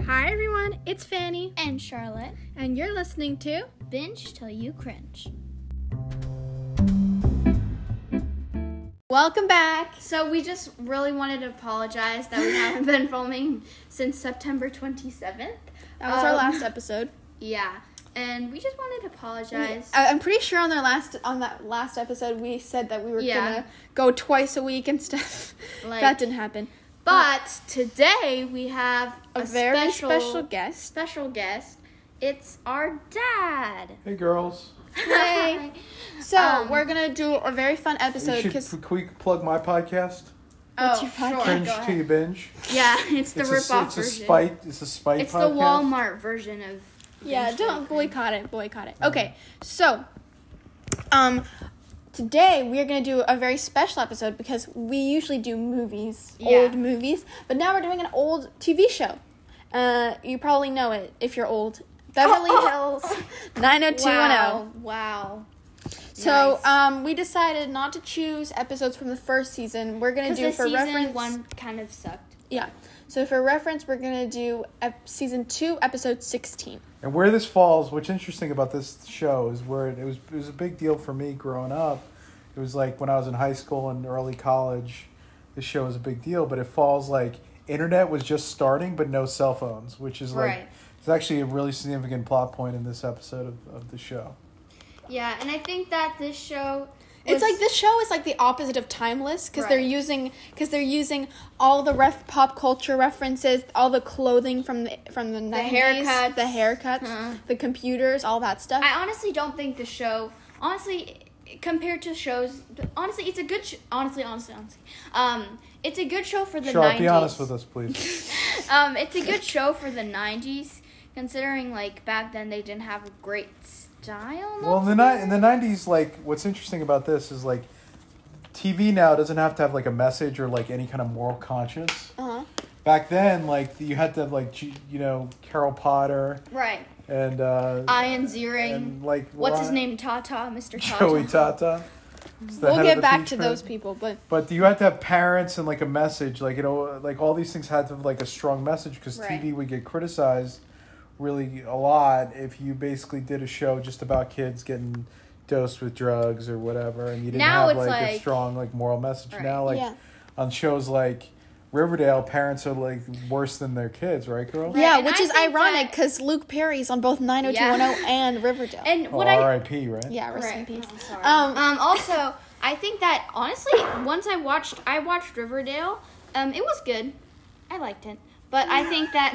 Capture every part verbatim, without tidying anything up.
Hi everyone, it's Fanny and Charlotte, and you're listening to Binge Till You Cringe. Welcome back. So we just really wanted to apologize that we haven't been filming since September twenty-seventh. That was um, our last episode. Yeah, and we just wanted to apologize. I, I'm pretty sure on their last on that last episode we said that we were yeah. gonna go twice a week and stuff. Like, that didn't happen. But today we have a, a very special, special guest. Special guest. It's our dad. Hey, girls. Hey. So um, we're gonna do a very fun episode. You should quick plug my podcast. What's oh, your podcast? Sure, Cringe Till You Binge. Yeah, it's the it's rip-off a, it's version. A spite, it's a spite It's podcast. the Walmart version of. Yeah, don't boycott it. Boycott it. Okay, so, um. Today, we are going to do a very special episode because we usually do movies, yeah. old movies, but now we're doing an old T V show. Uh, you probably know it if you're old. Beverly Hills nine oh two one oh. Wow. Wow. So, nice. um, we decided not to choose episodes from the first season. We're going to do the for season reference. one kind of sucked. Yeah. So, for reference, we're going to do ep- season two, episode sixteen. And where this falls, what's interesting about this show is where it, it was it was a big deal for me growing up. It was like when I was in high school and early college, this show was a big deal. But it falls like internet was just starting, but no cell phones, which is like right. it's actually a really significant plot point in this episode of, of the show. Yeah, and I think that this show. It's like this show is like the opposite of timeless because right. they're using because they're using all the ref pop culture references, all the clothing from the from the nineties, haircuts, the haircuts, huh. the computers, all that stuff. I honestly don't think the show, honestly, compared to shows, honestly, it's a good. Sh- honestly, honestly, honestly, um, it's a good show for the Sharp, nineties. be honest with us, please. um, it's a good show for the nineties, considering like back then they didn't have a great style. Well, in the ni- in the nineties, like what's interesting about this is like T V now doesn't have to have like a message or like any kind of moral conscience. Uh-huh. Back then, like you had to have like G- you know Carol Potter, right? And uh, Ian Ziering, and like what's lot, his name? Tata, Mister Tata. Joey Tata. We'll get back to those people, but but you had to have parents and like a message, like you know, like all these things had to have like a strong message because right. T V would get criticized really a lot if you basically did a show just about kids getting dosed with drugs or whatever, and you didn't now have it's like, like a strong like moral message. right. Now, like yeah. on shows like Riverdale, parents are like worse than their kids, right, girl? Right. Yeah, and which I is think ironic because Luke Perry's on both nine oh two one oh yeah. and Riverdale. And oh, what R I I P, right? Yeah, rest right. in peace. Oh, sorry. Um, um, also, I think that honestly, once I watched, I watched Riverdale. Um, it was good. I liked it, but I think that,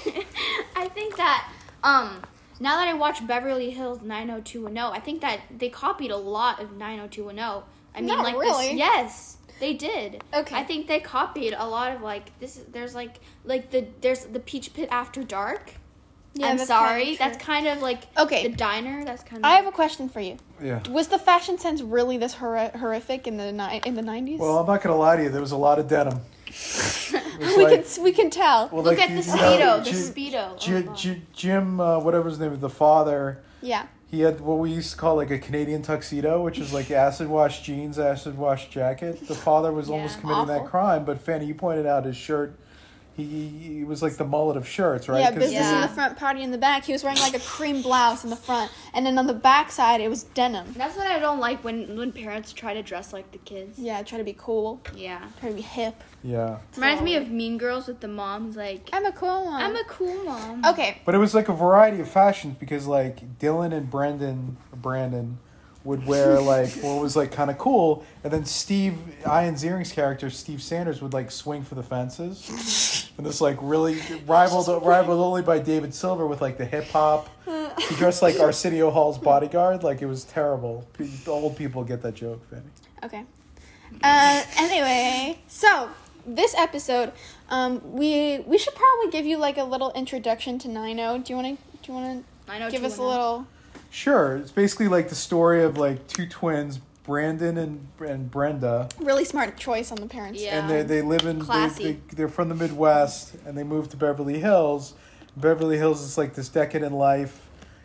I think that, um. Now that I watch Beverly Hills nine oh two one oh, I think that they copied a lot of nine oh two one oh. I mean, Not like really. This, yes, they did. Okay. I think they copied a lot of like this. There's like like the there's the Peach Pit After Dark. Yeah, I'm that's sorry. kind of that's kind of like okay. the diner. That's kind of. I have a question for you. Yeah. Was the fashion sense really this hor- horrific in the ni- in the nineties? Well, I'm not gonna lie to you. There was a lot of denim. we like, can we can tell. Well, Look like, at the you Speedo. know, the G- Speedo. G- oh, G- Jim, uh, whatever his name is, the father. Yeah. He had what we used to call like a Canadian tuxedo, which is like acid wash jeans, acid wash jacket. The father was Yeah, almost committing awful. that crime, but Fanny, you pointed out his shirt. He, he was like the mullet of shirts, right? Yeah, 'Cause business Yeah. in the front, party in the back. He was wearing like a cream blouse in the front, and then on the back side it was denim. That's what I don't like when when parents try to dress like the kids. Yeah, try to be cool, Yeah. try to be hip. Yeah. Reminds me of Mean Girls with the moms like. I'm a cool one. I'm a cool mom. Okay. But it was like a variety of fashions because like Dylan and Brendan, Brandon, would wear like what was like kind of cool, and then Steve, Ian Ziering's character, Steve Sanders, would like swing for the fences, and this like really rivaled rivaled only by David Silver with like the hip hop. He dressed like Arsenio Hall's bodyguard, like it was terrible. P- old people get that joke, Fanny. Okay. Uh, anyway, so this episode, um, we we should probably give you like a little introduction to nine oh. Do you want to do you want to give us a little? Sure, it's basically like the story of like two twins, Brandon and and Brenda. Really smart choice on the parents. Yeah. And they they live in Classy. they, they, they're from the Midwest and they moved to Beverly Hills. Beverly Hills is like this decadent life,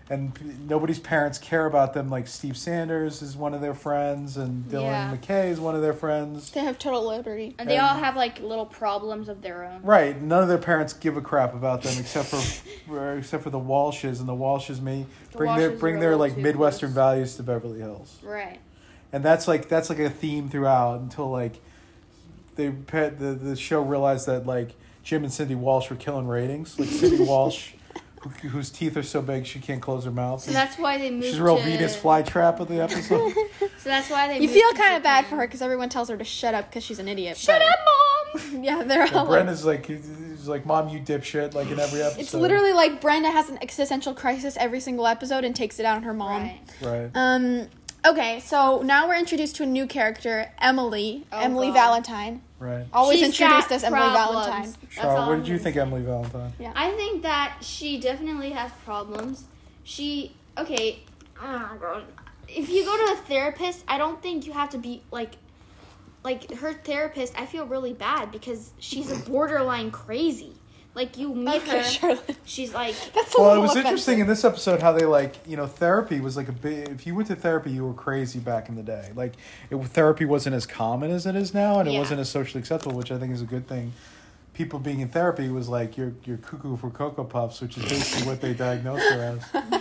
and p- nobody's parents care about them. Like Steve Sanders is one of their friends, and Dylan Yeah. McKay is one of their friends. They have total liberty. And they And- all have like little problems of their own. Right, none of their parents give a crap about them except for except for the Walshes, and the Walshes may The bring their Walshes bring are a their little like too Midwestern close. values to Beverly Hills. Right. And that's like that's like a theme throughout until like they pet the the show realized that like Jim and Cindy Walsh were killing ratings. Like Cindy Walsh, who, whose teeth are so big she can't close her mouth. So that's why they moved She's a real to... Venus flytrap of the episode. So that's why they You moved feel to kind of bad Japan. for her because everyone tells her to shut up because she's an idiot. Shut but- up, Mom! Yeah, they're all And like, Brenda's like he's like, Mom, you dipshit, like in every episode. it's literally like Brenda has an existential crisis every single episode and takes it out on her mom. Right. right. Um. Okay, so now we're introduced to a new character, Emily. Oh, Emily God. Valentine. Right. Always She's introduced got as Emily problems. Valentine. That's Charlotte, all what I'm did you gonna think, say. Emily Valentine? Yeah. I think that she definitely has problems. She okay. Oh God. If you go to a therapist, I don't think you have to be like, like her therapist. I feel really bad because she's a borderline crazy. Like you meet Okay, her, Charlotte. she's like, That's a Well, it little was offensive. interesting in this episode how they like, you know, therapy was like a big. If you went to therapy, you were crazy back in the day. Like, it, therapy wasn't as common as it is now, and it Yeah. wasn't as socially acceptable, which I think is a good thing. People being in therapy was like you're you're cuckoo for Cocoa Puffs, which is basically what they diagnosed her as.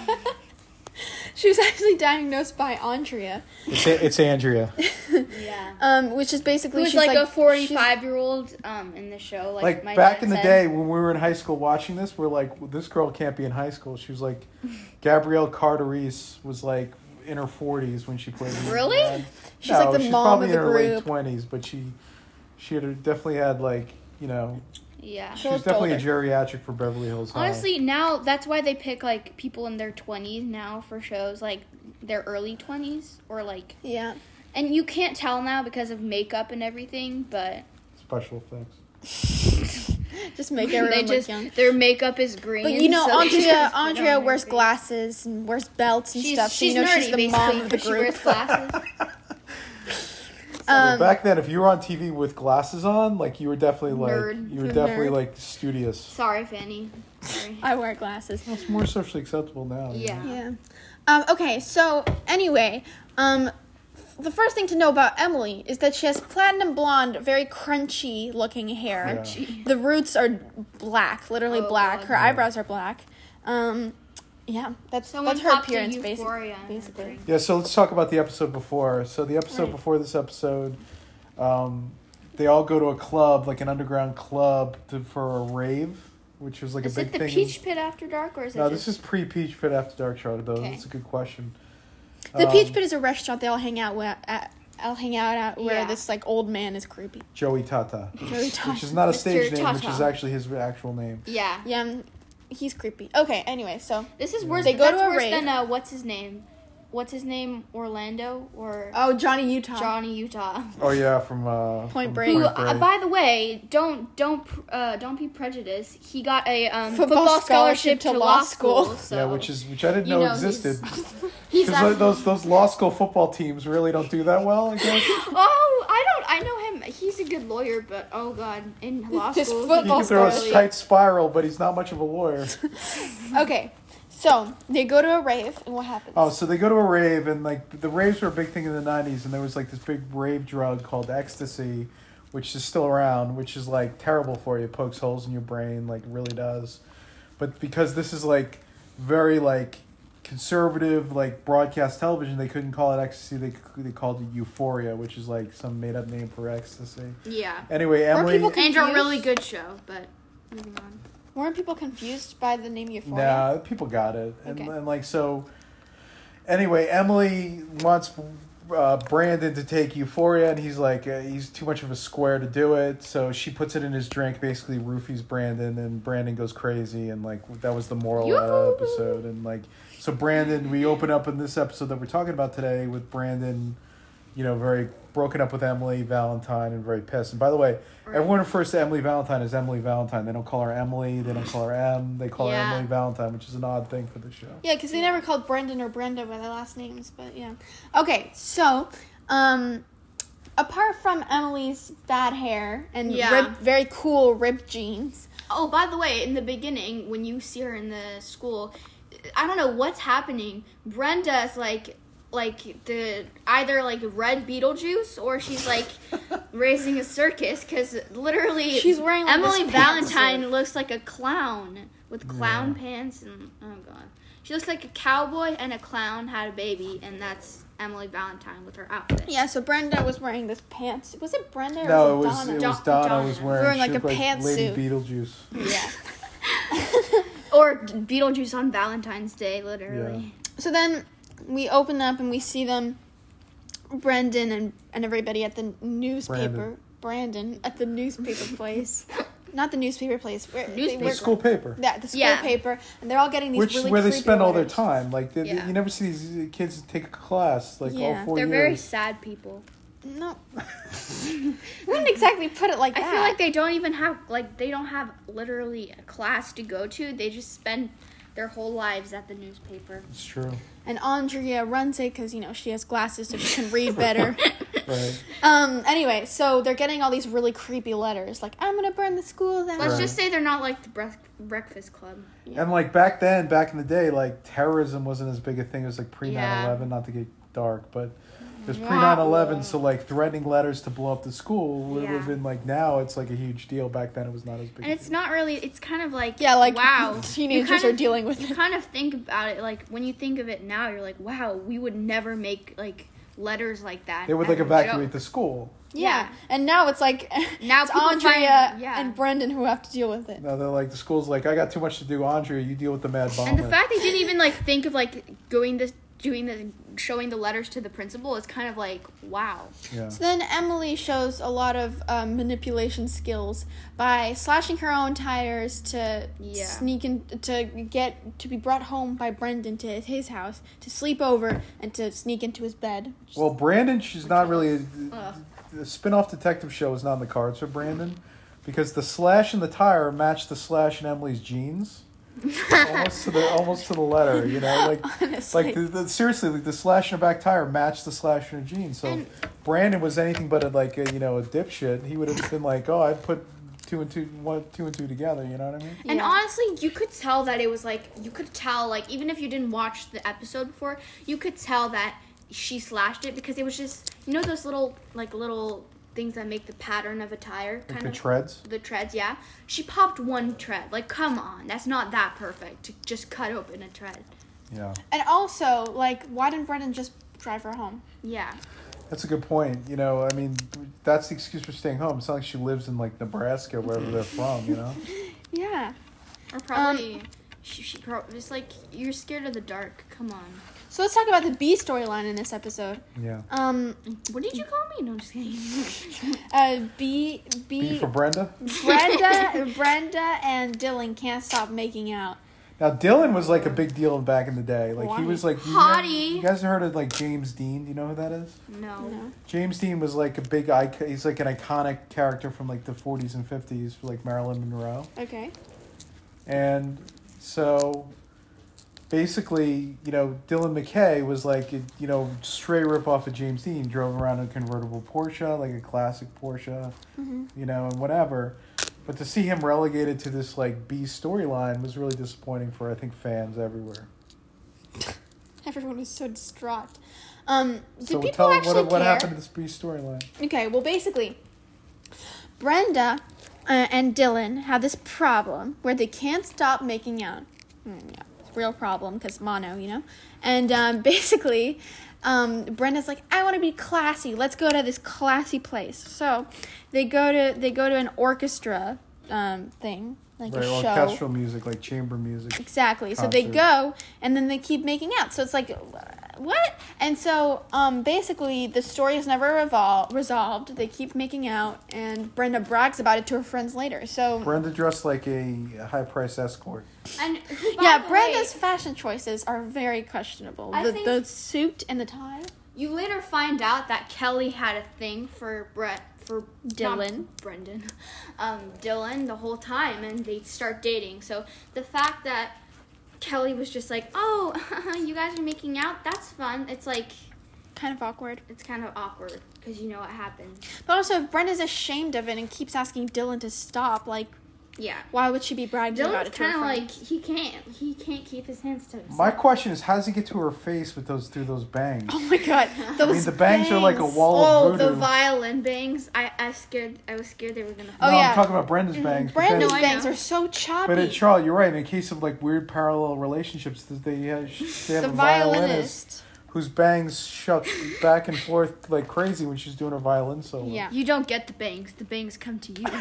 She was actually diagnosed by Andrea, It's, it's Andrea. yeah. um, which is basically Who's she's like, like a forty-five-year-old um in the show. Like, Like my back dad in the said. day when we were in high school watching this, we're like, well, this girl can't be in high school. She was like, Gabrielle Carteris was like in her forties when she played. Really? Mad. She's like the she's mom probably of the in her late group. twenties, but she she had definitely had like you know Yeah. she was looked definitely older. a geriatric for Beverly Hills High. Honestly, now that's why they pick like people in their twenties now for shows, like their early twenties or like, yeah. and you can't tell now because of makeup and everything, but special effects. Just make everyone they look just young. their makeup is green. But you know, so they Andrea just put Andrea on wears their face. glasses and wears belts and She's, stuff. So she's you know nerdy, she's the basically, mom of the because she wears group. glasses. So Um, back then, if you were on T V with glasses on, like you were definitely like Nerd. you were definitely Nerd. like studious. Sorry, Fanny. Sorry. I wear glasses. It's more socially acceptable now. you Yeah. know? Yeah. Um, okay, so anyway, um, the first thing to know about Emily is that she has platinum blonde, very crunchy looking hair. Yeah. The roots are black, literally Oh, black. God. Her eyebrows are black. Um, yeah, that's Someone that's her popped a appearance, basi- Euphoria in her basically. drink. Yeah, so let's talk about the episode before. So the episode Right. before this episode, um, they all go to a club, like an underground club, to, for a rave, which was like Is a big it the thing. Peach Pit After Dark or is it no, just... this is pre Peach Pit After Dark, Charlotte. Though Okay. that's a good question. The Um, Peach Pit is a restaurant they all hang out with, at. I'll hang out at where Yeah. this like old man is creepy. Joey Tata, Joey Tata. which is not a Mister stage name, which Tata. is actually his actual name. Yeah. Yeah, um, he's creepy. Okay, anyway, so This is worse. They go that's to a worse rave. than uh, what's his name? What's his name? Orlando or oh Johnny Utah. Johnny Utah? Oh yeah, from uh, Point from Break. Who, Point uh, Break. by the way, don't don't uh, don't be prejudiced. He got a um, Football football, scholarship scholarship, to to law law school. school. So yeah, which is which I didn't you know, know, he's- existed. he's Because actually- those those law school football teams really don't do that well, I guess. Oh, I don't. I know him. He's a good lawyer, but oh god, in law His school, He football can throw a scholarship. tight spiral, but he's not much of a lawyer. Okay, so they go to a rave, and what happens? Oh, so they go to a rave, and like the raves were a big thing in the nineties, and there was like this big rave drug called ecstasy, which is still around, which is like terrible for you. It pokes holes in your brain, like really does. But because this is like very like conservative, like broadcast television, they couldn't call it ecstasy. They they called it euphoria, which is like some made up name for ecstasy. yeah, Anyway, Emily. people and a Confused? really good show. But moving on. Weren't people confused by the name Euphoria? Nah, people got it, and, Okay. and like so. Anyway, Emily wants uh, Brandon to take Euphoria, and he's like, uh, he's too much of a square to do it. So she puts it in his drink, basically roofies Brandon, and Brandon goes crazy, and like that was the moral of that Yoo-hoo. episode. And like, so Brandon, we open up in this episode that we're talking about today with Brandon, you know, very broken up with Emily Valentine and very pissed. And by the way, Right. everyone refers to Emily Valentine as Emily Valentine. They don't call her Emily. They don't call her M. They call Yeah. her Emily Valentine, which is an odd thing for the show. Yeah, because they never called Brendan or Brenda by their last names, but yeah. Okay, so, um, apart from Emily's bad hair and Yeah. ripped, very cool ripped jeans, Oh, by the way, in the beginning, when you see her in the school, I don't know what's happening. Brenda's like like the either like red Beetlejuice or she's like raising a circus because literally She's wearing, like, Emily this Valentine pantsuit. looks like a clown with clown Yeah. pants and oh god, she looks like a cowboy and a clown had a baby, and that's Emily Valentine with her outfit. Yeah, so Brenda was wearing this pants. Was it Brenda or No, it was was it it Donna? was Donna, Donna. was wearing, Wearing, she like, a looked Lady pantsuit. Beetlejuice. Yeah. Or Beetlejuice on Valentine's Day, literally. So then we open up and we see them, Brendan and, and everybody at the newspaper. Brandon. Brandon at the newspaper place. Not the newspaper place. Where they Newspaper. The work- school paper. Yeah, the school Yeah. paper. And they're all getting these Which really where they creepy spend all their letters. time. Like they, Yeah. you never see these kids take a class like Yeah. all four They're years. very sad people. No. Wouldn't exactly put it like I that. feel like they don't even have, like, they don't have literally a class to go to. They just spend their whole lives at the newspaper. It's true. And Andrea runs it because, you know, she has glasses so she can read better. Right. Um. Anyway, so they're getting all these really creepy letters, like I'm gonna burn the school down. Let's Right. just say they're not like the Brec- Breakfast Club. And like back then, back in the day, like terrorism wasn't as big a thing. It was like pre Yeah. nine eleven, not to get dark, but it was pre Wow. nine eleven, so like threatening letters to blow up the school would Yeah. have been like now it's like a huge deal. Back then it was not as big. And a it's deal. not really, it's kind of like, Yeah, like wow. teenagers You kind are of- dealing with You it. kind of think about it, like, when you think of it now, you're like, wow, we would never make, like, letters like that. They would as like a evacuate joke. the school. Yeah. And now it's like Now it's people Andrea find- yeah. and Brendan who have to deal with it. Now they're like the school's like I got too much to do. Andrea, you deal with the mad bomber. And the fact they didn't even, like, think of, like, going this, doing the, showing the letters to the principal is kind of like, wow. yeah. So then Emily shows a lot of um, manipulation skills by slashing her own tires to Yeah. sneak in to get to be brought home by Brendan to his house to sleep over and to sneak into his bed. Well, Brandon, she's not really. Ugh. The spin-off detective show is not in the cards for Brandon because the slash in the tire matched the slash in Emily's jeans. almost to the almost to the letter, you know, like Honestly. like the, the, seriously, like the slash in her back tire matched the slash in her jeans. So And- if Brandon was anything but a, like a, you know a dipshit, he would have been like, oh, I'd put two and two one two and two together. You know what I mean? And Yeah. honestly, you could tell that it was like, you could tell, like, even if you didn't watch the episode before, you could tell that she slashed it because it was just, you know, those little, like, little things that make the pattern of a tire? Like Kind the of. treads. The treads, yeah. She popped one tread. Like, come on. That's not that perfect to just cut open a tread. Yeah, And also, like, why didn't Brendan just drive her home? Yeah. that's a good point. You know, I mean, that's the excuse for staying home. It's not like she lives in like Nebraska, wherever they're from. You know. Yeah. Or probably, she, she probably, it's like, you're scared of the dark. Come on. So let's talk about the B storyline in this episode. Yeah. Um, What did you call me? No, I'm just kidding. uh, B B, B for Brenda. Brenda, Brenda, and Dylan can't stop making out. Now Dylan was like a big deal back in the day. Like he Why? was like you, Hottie. you guys heard of like James Dean? Do you know who that is? No. No. James Dean was like a big icon. He's like an iconic character from like the forties and fifties for like Marilyn Monroe. Okay. And so basically, you know, Dylan McKay was like, a, you know, straight rip off of James Dean. Drove around in a convertible Porsche, like a classic Porsche, Mm-hmm. you know, and whatever. But to see him relegated to this like B storyline was really disappointing for I think fans everywhere. Everyone was so distraught. Um, did So people tell actually what, what care? happened to this B storyline. Okay, well, basically, Brenda uh, and Dylan have this problem where they can't stop making out. Mm, yeah, it's a real problem because mono, you know? And um, basically, um, Brenda's like, I want to be classy. Let's go to this classy place. So they go to they go to an orchestra um, thing, like Right, a show. orchestral music, like chamber music. Exactly. So they Concert. go and then they keep making out. So it's like, what? And so um, basically the story is never revol- resolved. They keep making out, and Brenda brags about it to her friends later. So Brenda dressed like a high price escort. And yeah, by the Brenda's way, fashion choices are very questionable. I The, think- the suit and the tie. you later find out that Kelly had a thing for Brett for Dylan. not Brendan, um, Dylan the whole time, and they start dating. So the fact that Kelly was just like, "Oh, you guys are making out. That's fun." It's like Kind of awkward. it's kind of awkward because you know what happened. But also, if Brenda's ashamed of it and keeps asking Dylan to stop, like, Yeah. Why would she be bragging about Dylan's it to her kind of like friends? he can't. He can't keep his hands to himself. My question is, how does he get to her face with those through those bangs? Oh my god, those I mean, the bangs are like a bangs. wall Oh, of the voodoo. violin bangs. I, I scared. I was scared they were gonna. Oh, no, yeah. I'm talking about Brenda's bangs. Brandon's because- No, I bangs know. are so choppy. But it, Charlotte, you're right. In case of like weird parallel relationships, that they have, they have the a violinist violinist. whose bangs shut back and forth like crazy when she's doing her violin solo. Yeah. You don't get the bangs. The bangs come to you.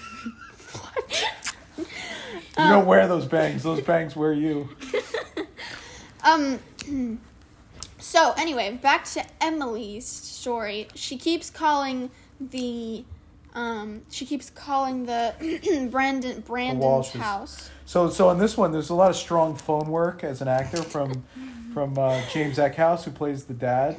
You don't wear those bangs. Those bangs wear you. Um. So anyway, back to Emily's story. She keeps calling the, um, she keeps calling the Brandon Brandon's Walshes. house. So, so in this one, there's a lot of strong phone work as an actor from from uh, James Eckhouse, who plays the dad.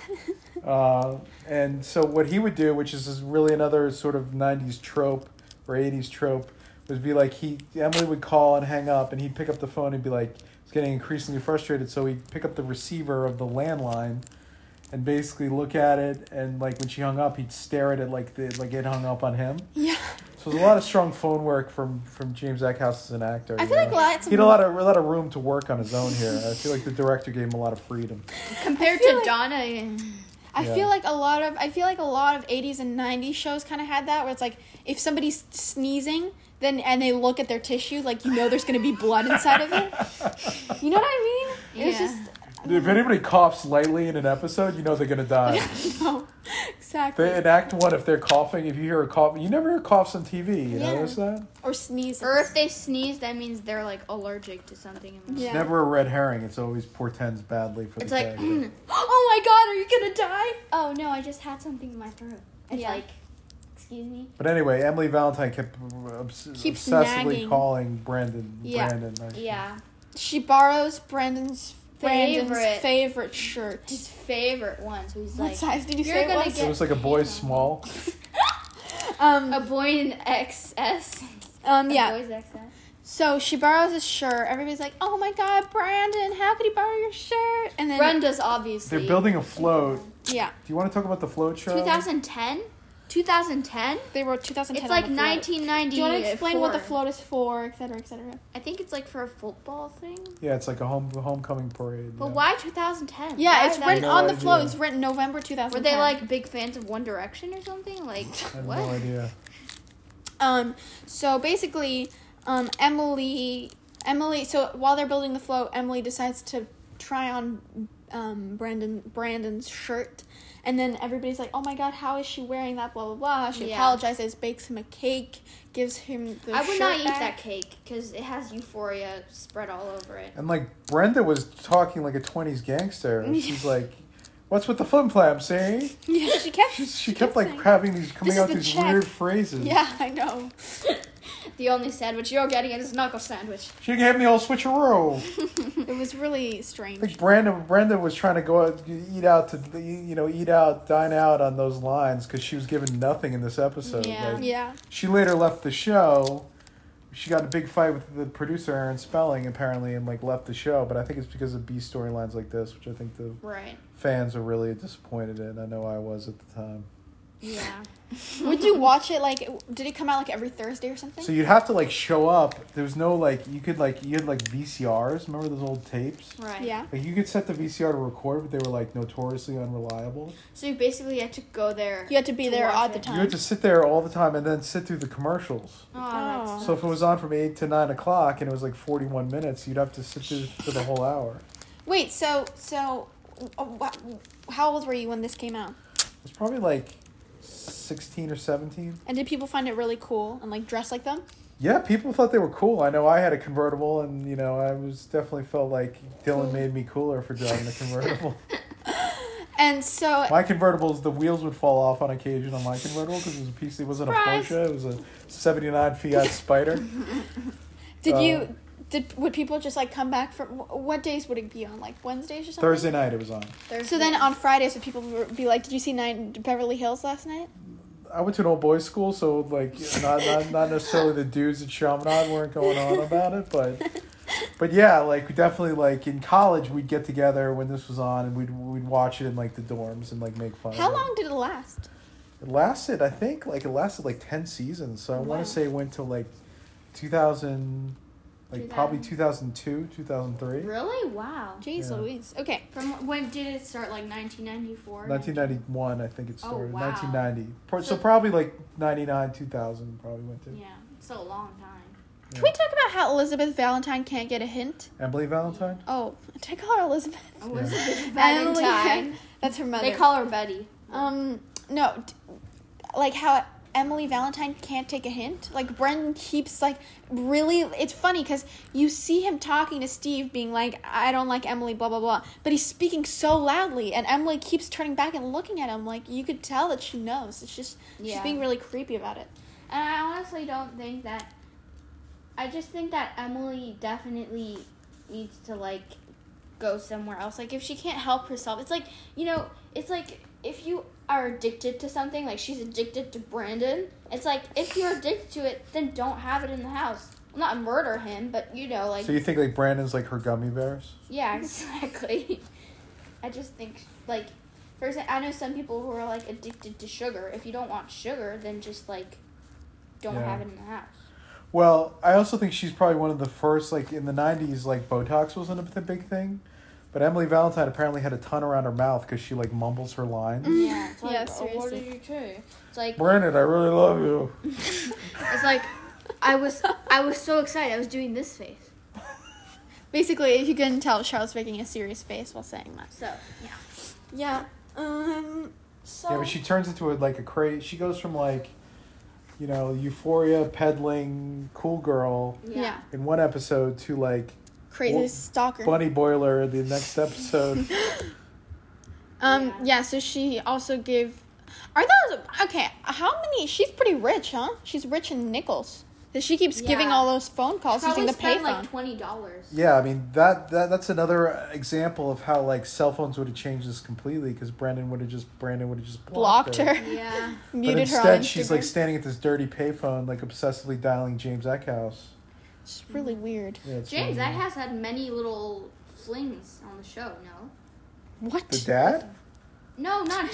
Uh, and so what he would do, which is is really another sort of nineties trope or eighties trope, would be like he Emily would call and hang up, and he'd pick up the phone and be like, he's getting increasingly frustrated, so he'd pick up the receiver of the landline and basically look at it, and like when she hung up, he'd stare at it like the, like it hung up on him. Yeah. So there's a lot of strong phone work from, from James Eckhouse as an actor. I you feel like know? lots of He had a lot of a lot of room to work on his own here. I feel like the director gave him a lot of freedom. Compared I feel to like- Donna. and- I Yeah. feel like a lot of I feel like a lot of eighties and nineties shows kind of had that where it's like if somebody's sneezing then and they look at their tissue like you know there's going to be blood inside of it. You know what I mean? It's Yeah. just If anybody coughs lightly in an episode, you know they're gonna die. no. Exactly. They, in Act One, if they're coughing, if you hear a cough, you never hear coughs on T V. You Yeah. notice that? Or sneezes. Or if they sneeze, that means they're like allergic to something. In the Yeah. It's never a red herring. It's always portends badly for It's the like, character. Oh my god, are you going to die? oh no, I just had something in my throat. It's Yeah. like, excuse me. But anyway, Emily Valentine kept obs- Keeps obsessively nagging. calling Brandon. Yeah. Brandon. Like, Yeah, She borrows Brandon's Brandon's Favorite. favorite shirt. his favorite one. So he's What like, size did you "You're say it gonna was?" It was like a boy's small. Um, a boy in X S. um, A yeah. boy's X S. So she borrows his shirt. Everybody's like, "Oh my god, Brandon, how could he borrow your shirt?" And then Brenda's obviously. They're building a float. yeah, Do you want to talk about the float show? twenty ten? twenty ten? they wrote two thousand ten. It's like on the float. nineteen ninety. Do you want to explain what the float is for, et cetera, et cetera? I think it's like for a football thing. Yeah, it's like a home homecoming parade. But yeah. why twenty ten? Yeah, Why it's that- written No on the idea. float. It's written November two thousand Were ten. they like big fans of One Direction or something? Like I have what? no idea. Um, so basically, um, Emily, Emily. So while they're building the float, Emily decides to try on, um, Brandon Brandon's shirt, and then everybody's like, "Oh my god, how is she wearing that?" Blah blah blah. She Yeah. apologizes, bakes him a cake, gives him the. I would shirt not eat back. that cake because it has euphoria spread all over it. And like Brenda was talking like a twenties gangster. She's like, "What's with the flim flam, see?" Yeah, she kept. She, she kept like saying- having these coming This is out the these check. weird phrases. Yeah, I know. The only sandwich you're getting is a knuckle sandwich. She gave me the old switcheroo. It was really I strange. think Brandon Brenda was trying to go out, eat out to you know eat out dine out on those lines because she was given nothing in this episode. Yeah. Like, Yeah. she later left the show. She got a big fight with the producer Aaron Spelling apparently and like left the show. But I think it's because of B storylines like this, which I think the Right. fans are really disappointed in. I know I was at the time. Yeah. Would you watch it like? Did it come out like every Thursday or something? So you'd have to like show up. There was no like you could like you had like V C Rs. Remember those old tapes? Right. Yeah. Like you could set the V C R to record, but they were like notoriously unreliable. So you basically had to go there. You had to be To there watch all the it. time. You had to sit there all the time and then sit through the commercials. Oh, Oh. that's So if it was on from eight to nine o'clock and it was like forty-one minutes, you'd have to sit through for the whole hour. Wait, so so, uh, wh- how old were you when this came out? It's probably like sixteen or seventeen. And did people find it really cool and like dress like them? Yeah, people thought they were cool. I know I had a convertible, and you know I was definitely felt like Dylan made me cooler for driving the convertible. And so, My convertibles, the wheels would fall off on occasion on my convertible because it was a piece. It wasn't Surprise. a Porsche. It was a seventy-nine Fiat Spider. did uh, you did would people just like come back from wh- what days would it be on? Like Wednesdays or something? Thursday night it was on. So then on Fridays, would people be like, "Did you see Nine Beverly Hills last night?" I went to an old boys school, so like not not, not necessarily the dudes at Chaminade weren't going on about it, but but yeah, like we definitely like in college we'd get together when this was on and we'd we'd watch it in like the dorms and like make fun. How of it. long did it last? It lasted, I think, like it lasted like ten seasons. So I Wow. want to say it went to like two thousand, like two thousand. probably two thousand two, two thousand three. Really? Wow. Jeez Yeah. Louise. Okay. From when did it start? Like nineteen ninety-four? nineteen ninety-one, I think it Oh, started. wow. nineteen ninety. Pro- So, So- probably like ninety-nine, two thousand probably went to. Yeah. So a long time. Can we talk about how Elizabeth Valentine can't get a hint? Emily Valentine? Oh, did I call her Elizabeth? Elizabeth Emily- Valentine. That's her mother. They call her Betty. Um, no, d- like how Emily Valentine can't take a hint. Like Brendan keeps like really. It's funny because you see him talking to Steve, being like, "I don't like Emily," blah blah blah. But he's speaking so loudly, and Emily keeps turning back and looking at him. Like you could tell that she knows. It's just she's Yeah. being really creepy about it. And I honestly don't think that. I just think that Emily definitely needs to like go somewhere else. Like if she can't help herself, it's like you know, it's like if you are addicted to something, like she's addicted to Brandon. It's like if you're addicted to it, then don't have it in the house. Well, not murder him, but you know, like So you think like Brandon's like her gummy bears? yeah, exactly. I just think like, for example, I know some people who are like addicted to sugar. If you don't want sugar, then just like don't Yeah. have it in the house. Well, I also think she's probably one of the first, like in the nineties, like Botox wasn't a big thing. But Emily Valentine apparently had a ton around her mouth because she like mumbles her lines. Yeah, it's like, Yeah, oh, what seriously. did you say? It's like Brandon, I really love you. it's like I was I was so excited. I was doing this face. Basically, if you couldn't tell, Charlotte's making a serious face while saying that. So yeah. Yeah. Um. So. Yeah, but she turns into a, like a crazy. She goes from like, you know, Euphoria peddling cool girl Yeah. in one episode to like Crazy Well, stalker. Bunny Boiler the next episode. Um, Yeah. yeah, so she also gave. Are those. Okay, how many. She's pretty rich, huh? She's rich in nickels. 'Cause she keeps giving Yeah. all those phone calls Probably using the spent payphone. like twenty dollars. Yeah, I mean that, that that's another example of how like cell phones would have changed this completely because Brandon would have just Brandon would have just blocked, Blocked her. Yeah. But Muted her on instead, Instagram. she's like standing at this dirty payphone, like obsessively dialing James Eckhouse. It's really weird. Yeah, it's James, really- that has had many little flings on the show. No. What? the dad. No, not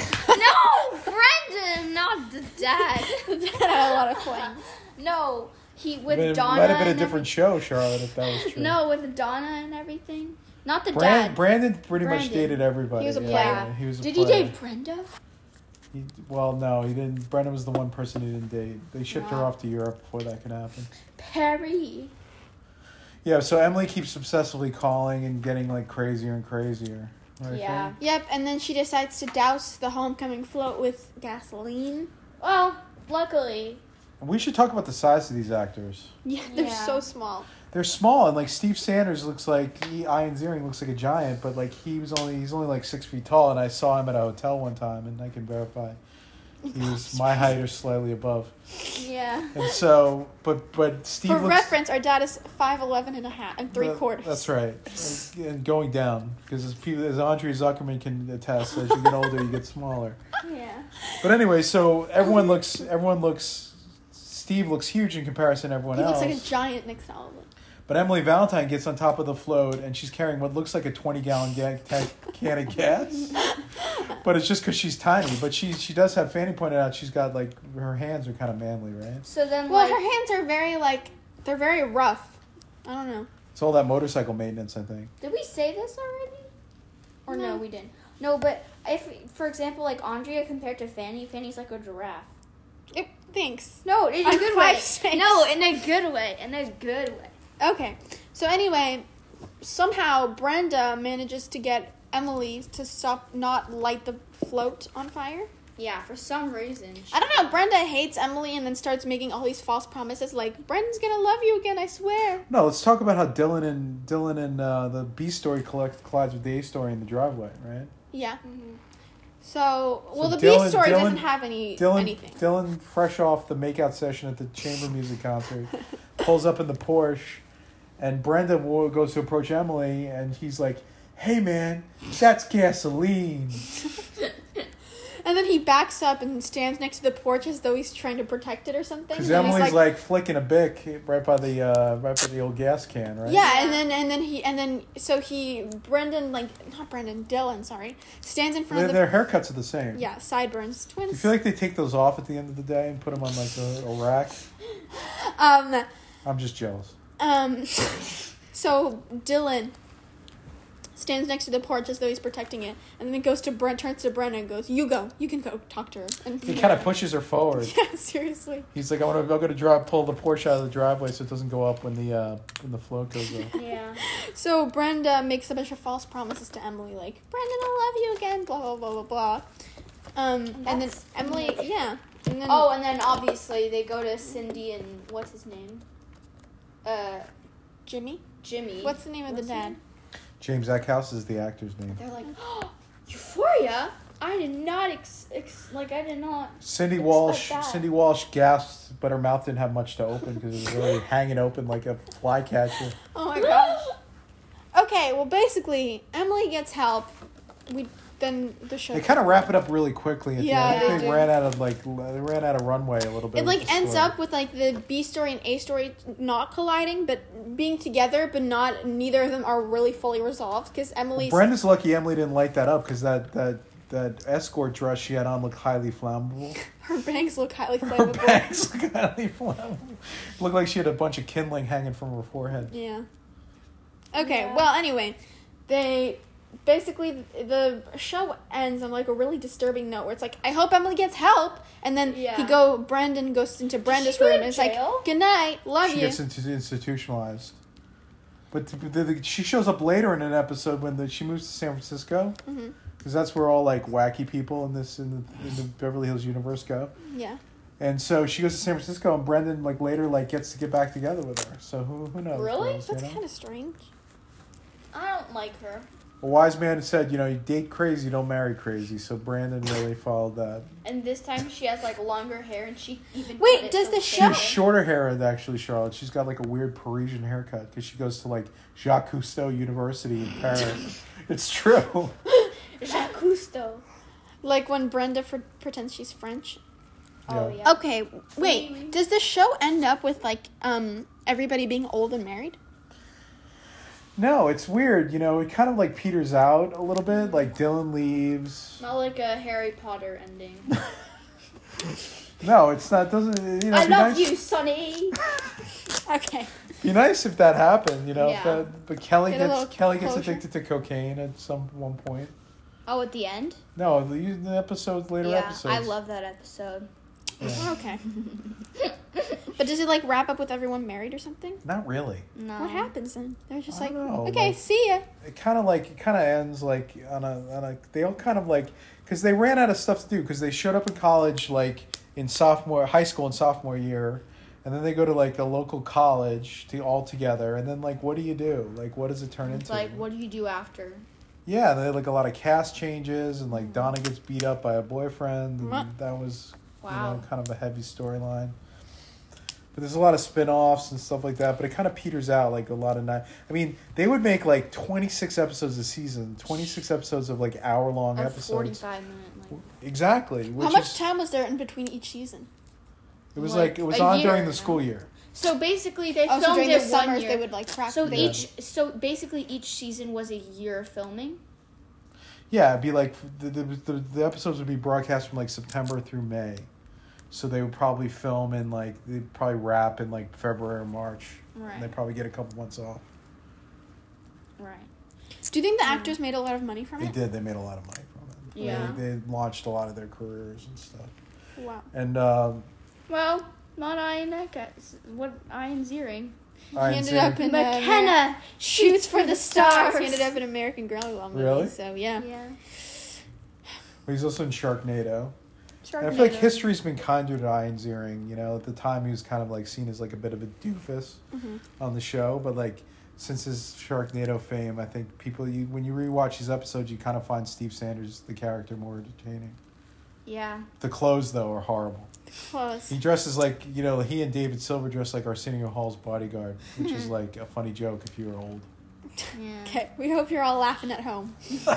no, Brendan, not the dad. Had a lot of flames. No, he with It Donna. might have been a and different show, Charlotte, if that was every- true. No, with Donna and everything. Not the Brand, dad. Brandon pretty much Brandon. dated everybody. He was a yeah, player. yeah, he was a Did he player. date Brenda? He, well, no, he didn't. Brandon was the one person he didn't date. They shipped her Wow. off to Europe before that could happen. Perry. Yeah, so Emily keeps obsessively calling and getting like crazier and crazier. Right, Yeah. Fran? Yep, and then she decides to douse the homecoming float with gasoline. Well, luckily. And we should talk about the size of these actors. Yeah, they're Yeah. so small. They're small, and like Steve Sanders looks like he, Ian Ziering looks like a giant, but like he was only he's only like six feet tall, and I saw him at a hotel one time, and I can verify he was my height or slightly above. Yeah. And so, but but Steve For looks, reference, our dad is five eleven and a half and three that- quarters. That's right, and going down because as people as Andre Zuckerman can attest, as you get older, you get smaller. Yeah. But anyway, so everyone looks everyone looks. Steve looks huge in comparison to everyone He else. looks like a giant Nick Sullivan. But Emily Valentine gets on top of the float, and she's carrying what looks like a twenty-gallon ga- ta- can of gas. But it's just because she's tiny. But she she does have, Fanny pointed out, she's got, like, her hands are kind of manly, right? So then, Well, like, her hands are very, like, they're very rough. I don't know. It's all that motorcycle maintenance, I think. did we say this already? Or no, No. we didn't. No, but if, for example, like Andrea compared to Fanny, Fanny's like a giraffe. It, thanks. No, in a I'm good five, way. six. No, in a good way. In a good way. Okay. So anyway, somehow Brenda manages to get Emily to stop, not light the float on fire. Yeah, for some reason. she- I don't know. Brenda hates Emily and then starts making all these false promises like, Brendan's gonna love you again, I swear. No, let's talk about how Dylan and Dylan and uh, the B story collect, collides with the A story in the driveway, right? Yeah. Mhm. So, well, So the Dylan- B story Dylan- doesn't have any Dylan, anything. Dylan, fresh off the makeout session at the chamber music concert, pulls up in the Porsche, and Brenda wo- goes to approach Emily, and he's like, "Hey, man, that's gasoline." And then he backs up and stands next to the porch as though he's trying to protect it or something. Because And he's Emily's like, flicking a bic right by the uh, right by the old gas can, right? yeah, and then and then he and then so he Brendan like not Brendan Dylan sorry stands in front Their, of their the haircuts are the same. yeah sideburns twins. Do you feel like they take those off at the end of the day and put them on like a, a rack? Um, I'm just jealous. Um, so Dylan stands next to the porch as though he's protecting it, and then goes to Brent, turns to Brenda and goes, "You go, you can go talk to her." And He kind of pushes her forward. yeah, seriously. He's like, "I want to. I'm going to drive, pull the Porsche out of the driveway so it doesn't go up when the uh, when the float goes up." Yeah. So Brenda makes a bunch of false promises to Emily, like, "Brendan, I love you again," blah blah blah blah blah. Um, and then That's Emily, yeah. And then, Oh, and then obviously they go to Cindy and what's his name? Uh, Jimmy. Jimmy. What's the name of What's the his dad? name? James Eckhouse is the actor's name. They're like, oh, Euphoria. I did not ex, ex like I did not. Cindy Expect Walsh. that. Cindy Walsh gasped, but her mouth didn't have much to open because it was really hanging open like a flycatcher. Oh my gosh. Okay, well, basically, Emily gets help. We then the show. They kind of wrap it up really quickly. At Yeah, the end. I they think they do. ran out of like l- they ran out of runway a little bit. It with like the ends story. up with like the B story and A story not colliding, but being together, but not neither of them are really fully resolved because Emily's. Brenda's lucky Emily didn't light that up because that that that escort dress she had on looked highly flammable. Her bangs look highly Her flammable. bangs looked highly flammable. Looked like she had a bunch of kindling hanging from her forehead. Yeah. Okay. Yeah. Well, anyway, they basically the show ends on like a really disturbing note where it's like, I hope Emily gets help, and then Yeah. he go Brandon goes into Brenda's she go room to and it's like, jail? good night, love She you. gets into institutionalized. But the, the, the, she shows up later in an episode when the, she moves to San Francisco. Mhm. Because that's where all like wacky people in this in the, in the Beverly Hills universe go. Yeah. And so she goes to San Francisco, and Brendan like later like gets to get back together with her. So who who knows? Really? girls, you That's know? kind of strange. I don't like her. A wise man said, you know, you date crazy, don't marry crazy. So Brandon really followed that. And this time she has like longer hair, and she even. Wait, cut it does so the it's She show- has thin. shorter hair, actually, Charlotte. She's got like a weird Parisian haircut because she goes to like Jacques Cousteau University in Paris. It's true. Jacques Cousteau. Like when Brenda for, pretends she's French. Oh Yeah. yeah. Okay, wait. Does the show end up with like um everybody being old and married? No, it's weird. You know, it kind of like peters out a little bit. Like Dylan leaves. Not like a Harry Potter ending. No, it's not. Doesn't you know? I be love nice, you, Sonny. Okay. Be nice if that happened. You know, if Yeah. that, but Kelly Get a gets little Kelly gets closure. addicted to cocaine at some one point. Oh, at the end. No, the, the episodes later yeah, episodes. I love that episode. Yeah. Okay. But does it like wrap up with everyone married or something? Not really. No. What happens then? They're just I like, don't know, okay, like- see ya. It kind of like it kind of ends like on a on a. They all kind of like because they ran out of stuff to do because they showed up in college like in sophomore high school and sophomore year. And then they go to like a local college to all together, and then like, what do you do? Like, what does it turn It's into? like, what do you do after? Yeah, they had like a lot of cast changes, and like Donna gets beat up by a boyfriend, and What? that was Wow. you know kind of a heavy storyline. But there's a lot of spin-offs and stuff like that, but it kind of peters out like a lot of night. I mean, they would make like twenty-six episodes a season, twenty-six episodes of like hour-long Or episodes. forty-five minute. Like, Exactly. Which How much is, time was there in between each season? It was Like, like, it was a on year, during the no? school year. so basically, they Oh, so filmed during it the one summers year. they would like practice. so they Yeah. each, so basically, each season was a year of filming. Yeah, it'd be like the, the the the episodes would be broadcast from like September through May, so they would probably film in like they'd probably wrap in like February or March. Right. And they'd probably get a couple months off. Right. Do you think the actors made a lot of money from They it? did. They made a lot of money from it. Yeah. They, they launched a lot of their careers and stuff. Wow. And um, Well, not Ian Eckert. What Ian Ziering? He Ian ended Ziering- up in uh, McKenna shoots for the stars. He ended up in American Girl Law movie. Really? So yeah. Yeah. he's also in Sharknado. And I Sharknado. feel like history's been kinder to Ian Ziering. You know, at the time he was kind of like seen as like a bit of a doofus Mhm. on the show, but like since his Sharknado fame, I think people you when you rewatch these episodes, you kind of find Steve Sanders the character more entertaining. Yeah. The clothes though are horrible. Close. He dresses like you know he and David Silver dress like Arsenio Hall's bodyguard, which is like a funny joke if you were old. Yeah. Okay, we hope you're all laughing at home.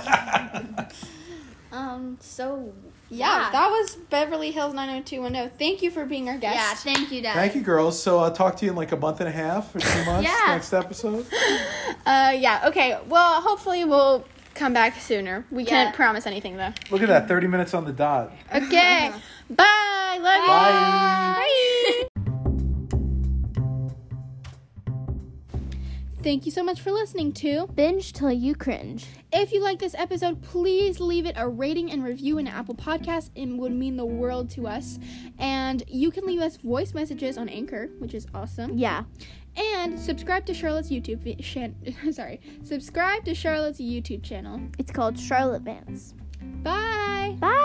Um. So. Yeah, that was Beverly Hills nine oh two one oh. Thank you for being our guest. Yeah. Thank you, Dad. Thank you, girls. So I'll talk to you in like a month and a half or two months Yeah. next episode. Uh, yeah, okay. Well, hopefully we'll come back sooner. We Yeah. can't promise anything, though. Look at that, thirty minutes on the dot. Okay. Bye. Love you. Bye. Bye. Thank you so much for listening to Binge Till You Cringe. If you like this episode, please leave it a rating and review in Apple Podcasts. It would mean the world to us. And you can leave us voice messages on Anchor, which is awesome. Yeah. And subscribe to Charlotte's YouTube vi- shan- sorry. Subscribe to Charlotte's YouTube channel. It's called Charlotte Vance. Bye. Bye.